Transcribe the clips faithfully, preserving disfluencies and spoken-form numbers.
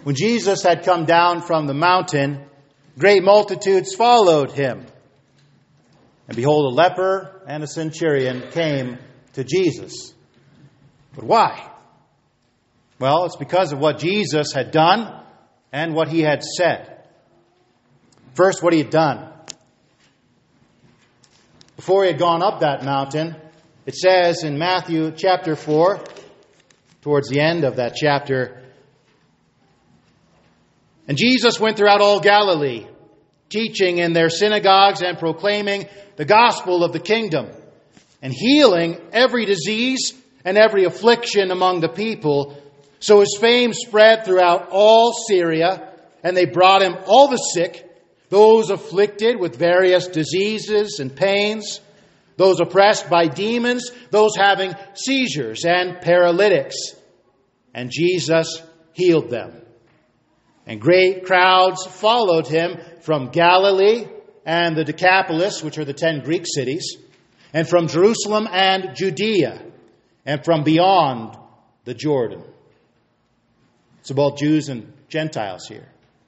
When Jesus had come down from the mountain, great multitudes followed him. And behold, a leper and a centurion came to Jesus. But why? Well, it's because of what Jesus had done and what he had said. First, what he had done. Before he had gone up that mountain, it says in Matthew chapter four, towards the end of that chapter, and Jesus went throughout all Galilee, teaching in their synagogues and proclaiming the gospel of the kingdom, and healing every disease and every affliction among the people. So his fame spread throughout all Syria, and they brought him all the sick, those afflicted with various diseases and pains, those oppressed by demons, those having seizures and paralytics. And Jesus healed them. And great crowds followed him from Galilee and the Decapolis, which are the ten Greek cities, and from Jerusalem and Judea, and from beyond the Jordan. It's about Jews and Gentiles here.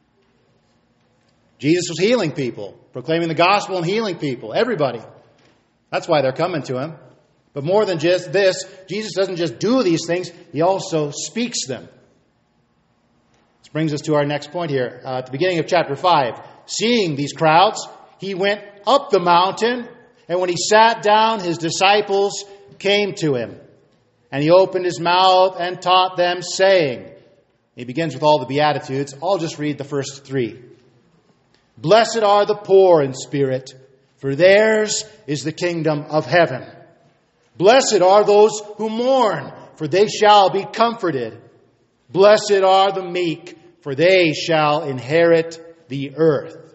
Jesus was healing people, proclaiming the gospel and healing people, everybody. That's why they're coming to him. But more than just this, Jesus doesn't just do these things, he also speaks them. This brings us to our next point here. Uh, at the beginning of chapter five, seeing these crowds, he went up the mountain, and when he sat down, his disciples came to him. And he opened his mouth and taught them, saying, he begins with all the Beatitudes. I'll just read the first three. Blessed are the poor in spirit, for theirs is the kingdom of heaven. Blessed are those who mourn, for they shall be comforted. Blessed are the meek, for they shall inherit the earth.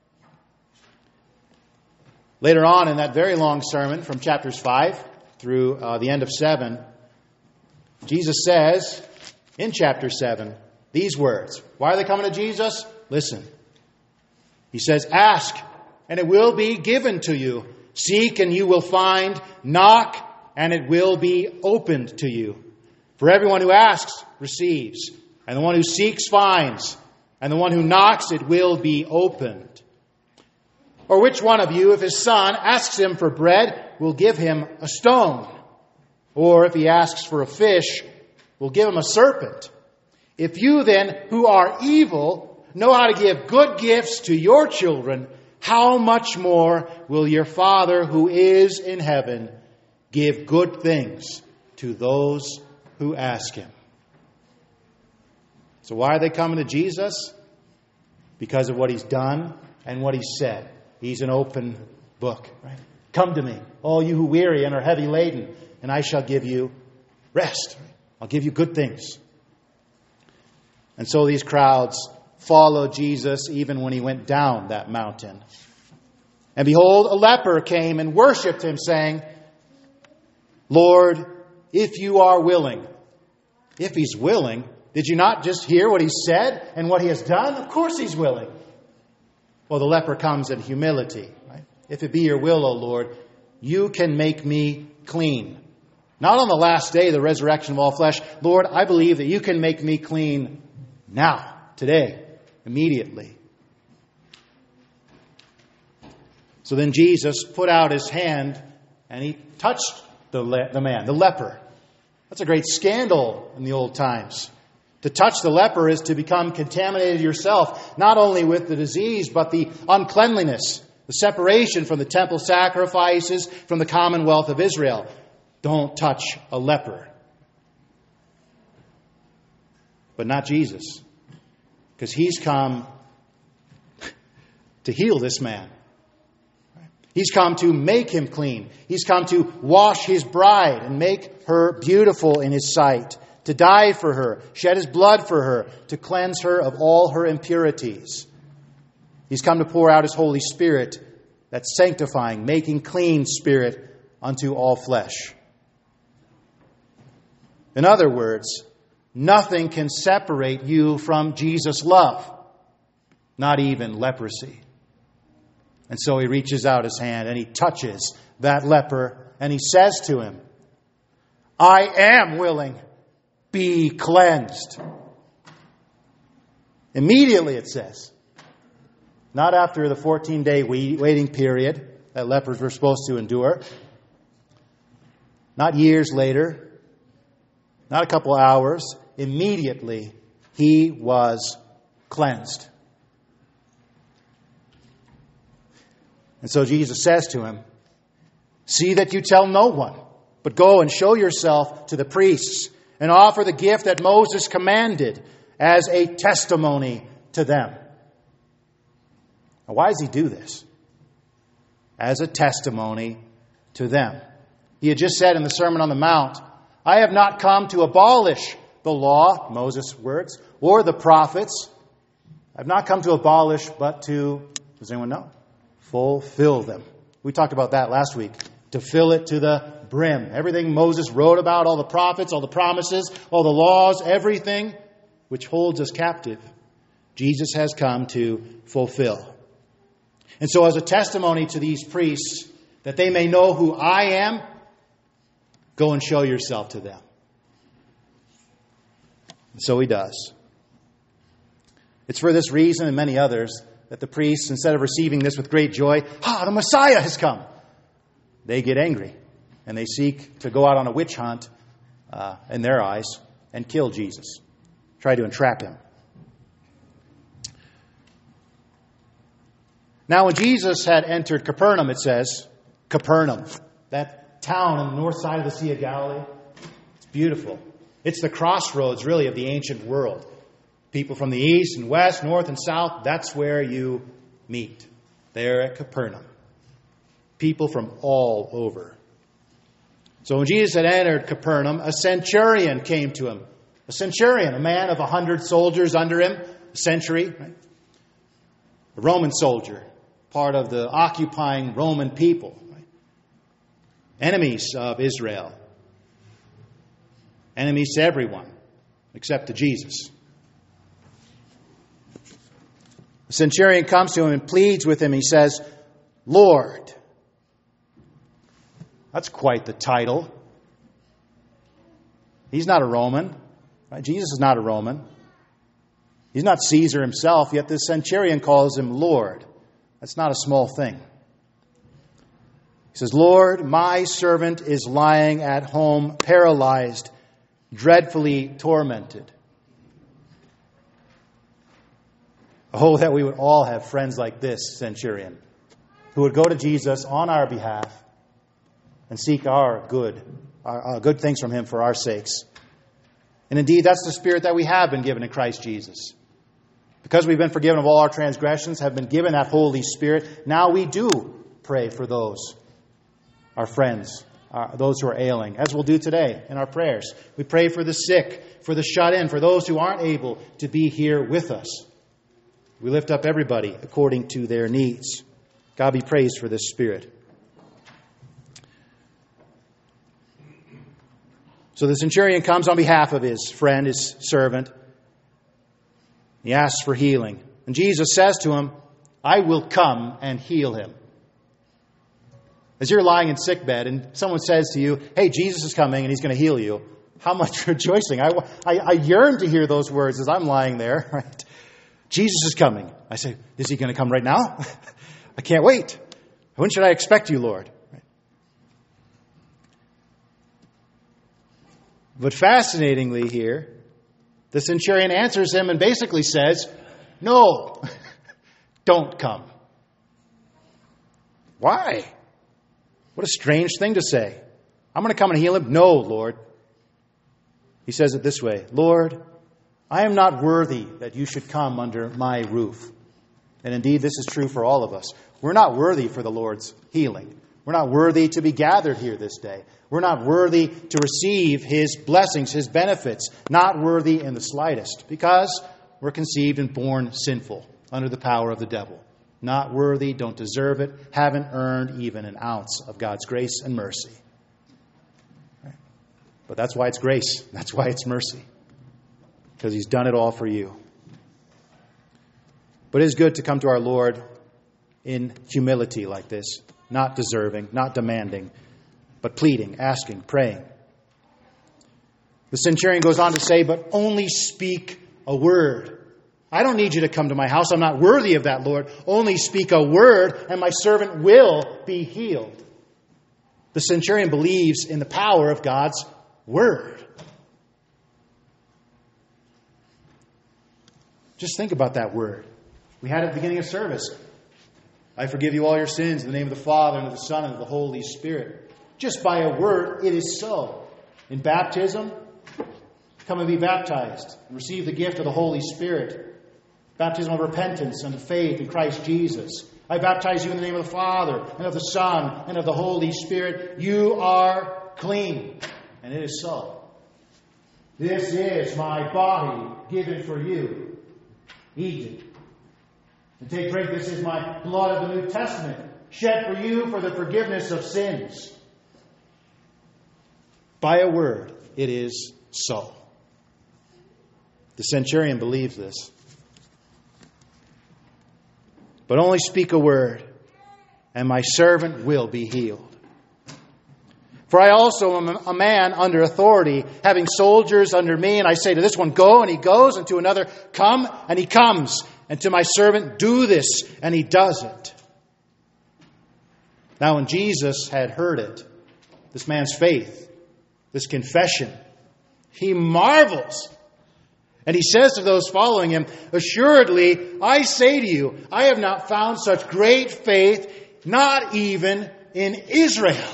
Later on in that very long sermon from chapters five through uh, the end of seven, Jesus says in chapter seven these words. Why are they coming to Jesus? Listen. He says, ask, and it will be given to you. Seek, and you will find. Knock, and it will be opened to you. For everyone who asks receives, and the one who seeks finds, and the one who knocks it will be opened. Or which one of you, if his son asks him for bread, will give him a stone? Or if he asks for a fish, will give him a serpent? If you then, who are evil, know how to give good gifts to your children, how much more will your Father who is in heaven give good things to those who ask him? So why are they coming to Jesus? Because of what he's done and what he's said. He's an open book. Right? Come to me, all you who weary and are heavy laden, and I shall give you rest. I'll give you good things. And so these crowds followed Jesus even when he went down that mountain. And behold, a leper came and worshipped him, saying, Lord, if you are willing. If he's willing, did you not just hear what he said and what he has done? Of course he's willing. Well, the leper comes in humility. Right? If it be your will, O Lord, you can make me clean. Not on the last day, the resurrection of all flesh. Lord, I believe that you can make me clean now, today. Immediately. So then Jesus put out his hand and he touched the, le- the man, the leper. That's a great scandal in the old times. To touch the leper is to become contaminated yourself, not only with the disease, but the uncleanliness, the separation from the temple sacrifices, from the commonwealth of Israel. Don't touch a leper. But not Jesus. Because he's come to heal this man. He's come to make him clean. He's come to wash his bride and make her beautiful in his sight. To die for her, shed his blood for her, to cleanse her of all her impurities. He's come to pour out his Holy Spirit, that sanctifying, making clean Spirit unto all flesh. In other words, nothing can separate you from Jesus' love. Not even leprosy. And so he reaches out his hand and he touches that leper and he says to him, I am willing, be cleansed. Immediately, it says. Not after the fourteen-day waiting period that lepers were supposed to endure. Not years later. Not a couple of hours. Immediately, he was cleansed. And so Jesus says to him, see that you tell no one, but go and show yourself to the priests and offer the gift that Moses commanded as a testimony to them. Now, why does he do this? As a testimony to them. He had just said in the Sermon on the Mount, I have not come to abolish the law, Moses' words, or the prophets. I have not come to abolish, but to, does anyone know? Fulfill them. We talked about that last week. To fill it to the brim. Everything Moses wrote about, all the prophets, all the promises, all the laws, everything which holds us captive, Jesus has come to fulfill. And so as a testimony to these priests, that they may know who I am, go and show yourself to them. And so he does. It's for this reason and many others that the priests, instead of receiving this with great joy, ah, the Messiah has come, they get angry and they seek to go out on a witch hunt uh, in their eyes and kill Jesus, try to entrap him. Now, when Jesus had entered Capernaum, it says, Capernaum, that town on the north side of the Sea of Galilee, it's beautiful. It's the crossroads, really, of the ancient world. People from the east and west, north and south, that's where you meet. There at Capernaum. People from all over. So when Jesus had entered Capernaum, a centurion came to him. A centurion, a man of a hundred soldiers under him, a century, right? A Roman soldier, part of the occupying Roman people, right? Enemies of Israel. Enemies to everyone, except to Jesus. The centurion comes to him and pleads with him. He says, Lord. That's quite the title. He's not a Roman. Right? Jesus is not a Roman. He's not Caesar himself, yet this centurion calls him Lord. That's not a small thing. He says, Lord, my servant is lying at home, paralyzed, dreadfully tormented. Oh, that we would all have friends like this centurion, who would go to Jesus on our behalf and seek our good, our, our good things from him for our sakes. And indeed, that's the spirit that we have been given in Christ Jesus. Because we've been forgiven of all our transgressions, have been given that Holy Spirit, now we do pray for those, our friends, our, those who are ailing, as we'll do today in our prayers. We pray for the sick, for the shut-in, for those who aren't able to be here with us. We lift up everybody according to their needs. God be praised for this Spirit. So the centurion comes on behalf of his friend, his servant. He asks for healing. And Jesus says to him, I will come and heal him. As you're lying in sickbed and someone says to you, hey, Jesus is coming and he's going to heal you, how much rejoicing. I, I, I yearn to hear those words as I'm lying there, right? Jesus is coming. I say, is he going to come right now? I can't wait. When should I expect you, Lord? But fascinatingly here, the centurion answers him and basically says, no, don't come. Why? What a strange thing to say. I'm going to come and heal him? No, Lord. He says it this way, Lord, I am not worthy that you should come under my roof. And indeed, this is true for all of us. We're not worthy for the Lord's healing. We're not worthy to be gathered here this day. We're not worthy to receive his blessings, his benefits. Not worthy in the slightest, because we're conceived and born sinful, under the power of the devil. Not worthy, don't deserve it, haven't earned even an ounce of God's grace and mercy. But that's why it's grace. That's why it's mercy. Because he's done it all for you. But it is good to come to our Lord in humility like this. Not deserving, not demanding, but pleading, asking, praying. The centurion goes on to say, but only speak a word. I don't need you to come to my house. I'm not worthy of that, Lord. Only speak a word, and my servant will be healed. The centurion believes in the power of God's word. Just think about that word. We had it at the beginning of service. I forgive you all your sins in the name of the Father, and of the Son, and of the Holy Spirit. Just by a word, it is so. In baptism, come and be baptized and receive the gift of the Holy Spirit. Baptism of repentance and faith in Christ Jesus. I baptize you in the name of the Father and of the Son and of the Holy Spirit. You are clean. And it is so. This is my body given for you. Eat it. And take drink. This is my blood of the New Testament, shed for you for the forgiveness of sins. By a word, it is so. The centurion believes this. But only speak a word, and my servant will be healed. For I also am a man under authority, having soldiers under me, and I say to this one, go, and he goes, and to another, come, and he comes, and to my servant, do this, and he does it. Now when Jesus had heard it, this man's faith, this confession, he marvels. And he says to those following him, assuredly, I say to you, I have not found such great faith, not even in Israel.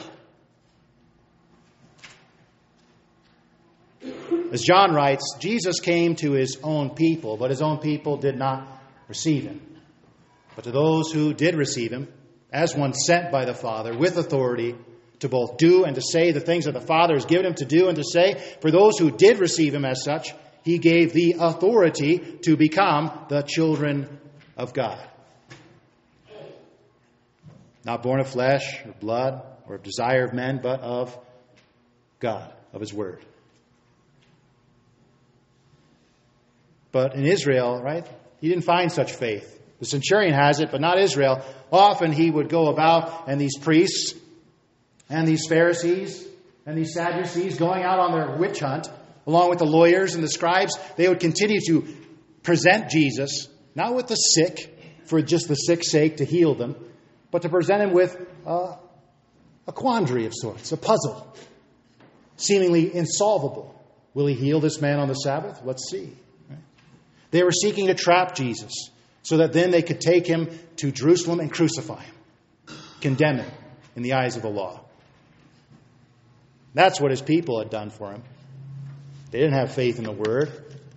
As John writes, Jesus came to his own people, but his own people did not receive him. But to those who did receive him, as one sent by the Father, with authority to both do and to say the things that the Father has given him to do and to say, for those who did receive him as such, he gave the authority to become the children of God. Not born of flesh or blood or of desire of men, but of God, of his word. But in Israel, right, he didn't find such faith. The centurion has it, but not Israel. Often he would go about, and these priests and these Pharisees and these Sadducees going out on their witch hunt, along with the lawyers and the scribes, they would continue to present Jesus, not with the sick, for just the sick's sake to heal them, but to present him with uh, a quandary of sorts, a puzzle, seemingly insolvable. Will he heal this man on the Sabbath? Let's see. Right? They were seeking to trap Jesus so that then they could take him to Jerusalem and crucify him, condemn him in the eyes of the law. That's what his people had done for him. They didn't have faith in the word,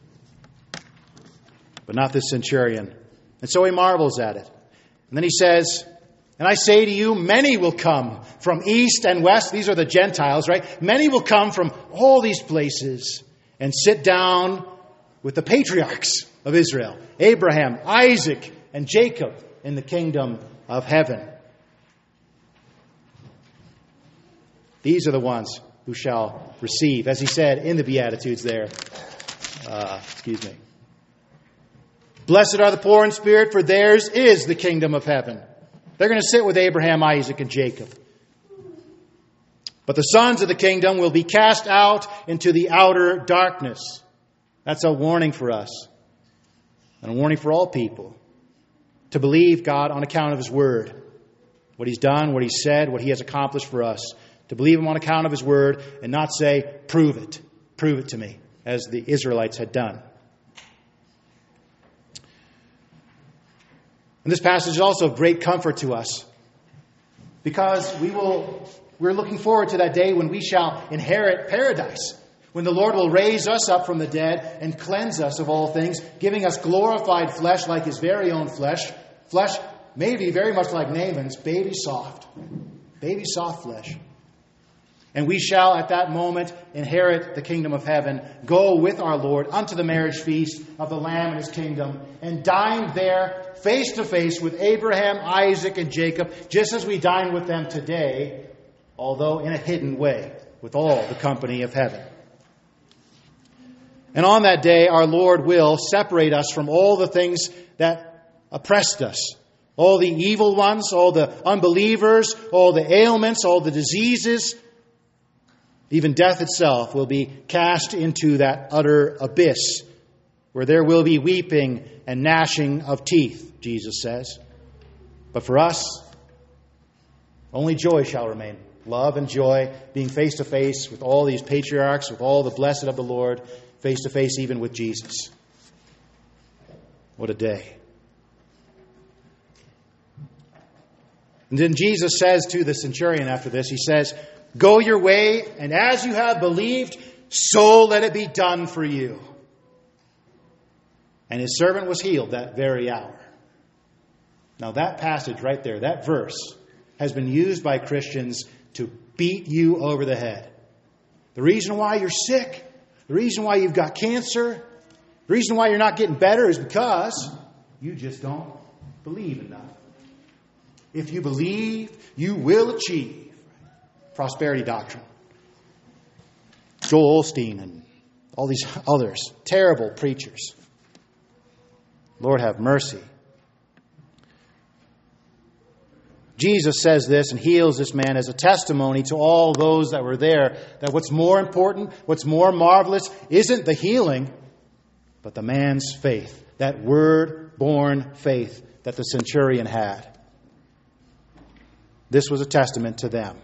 but not this centurion. And so he marvels at it. And then he says, and I say to you, many will come from east and west. These are the Gentiles, right? Many will come from all these places and sit down with the patriarchs of Israel, Abraham, Isaac, and Jacob in the kingdom of heaven. These are the ones who shall receive, as he said in the Beatitudes there. Uh, excuse me. Blessed are the poor in spirit, for theirs is the kingdom of heaven. They're going to sit with Abraham, Isaac, and Jacob. But the sons of the kingdom will be cast out into the outer darkness. That's a warning for us, and a warning for all people, to believe God on account of his word, what he's done, what he said, what he has accomplished for us. To believe him on account of his word and not say, prove it, prove it to me, as the Israelites had done. And this passage is also of great comfort to us, because we will, we're looking forward to that day when we shall inherit paradise, when the Lord will raise us up from the dead and cleanse us of all things, giving us glorified flesh like his very own flesh. Flesh maybe very much like Naaman's, baby soft. Baby soft flesh. And we shall at that moment inherit the kingdom of heaven, go with our Lord unto the marriage feast of the Lamb and his kingdom, and dine there face to face with Abraham, Isaac, and Jacob, just as we dine with them today, although in a hidden way, with all the company of heaven. And on that day, our Lord will separate us from all the things that oppressed us. All the evil ones, all the unbelievers, all the ailments, all the diseases. Even death itself will be cast into that utter abyss where there will be weeping and gnashing of teeth, Jesus says. But for us, only joy shall remain. Love and joy, being face to face with all these patriarchs, with all the blessed of the Lord, face to face even with Jesus. What a day. And then Jesus says to the centurion after this, he says, "Go your way, and as you have believed, so let it be done for you." And his servant was healed that very hour. Now that passage right there, that verse, has been used by Christians to beat you over the head. The reason why you're sick, the reason why you've got cancer, the reason why you're not getting better is because you just don't believe enough. If you believe, you will achieve. Prosperity doctrine. Joel Osteen and all these others, terrible preachers. Lord have mercy. Jesus says this and heals this man as a testimony to all those that were there, that what's more important, what's more marvelous, isn't the healing, but the man's faith. That word-born faith that the centurion had. This was a testament to them.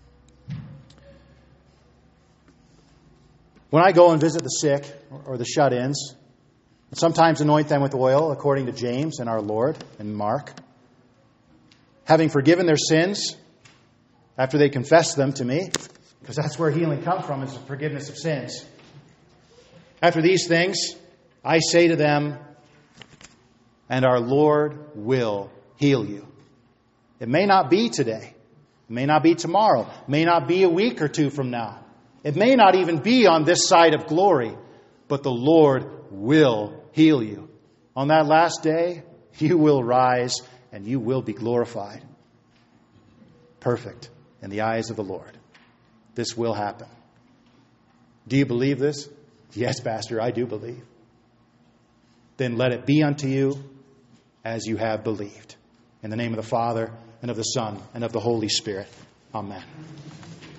When I go and visit the sick or the shut-ins, I sometimes anoint them with oil, according to James and our Lord and Mark. Having forgiven their sins after they confess them to me, because that's where healing comes from, is the forgiveness of sins. After these things, I say to them, and our Lord will heal you. It may not be today. It may not be tomorrow. It may not be a week or two from now. It may not even be on this side of glory. But the Lord will heal you. On that last day, you will rise and you will be glorified. Perfect in the eyes of the Lord. This will happen. Do you believe this? Yes, Pastor, I do believe. Then let it be unto you as you have believed. In the name of the Father, and of the Son, and of the Holy Spirit. Amen.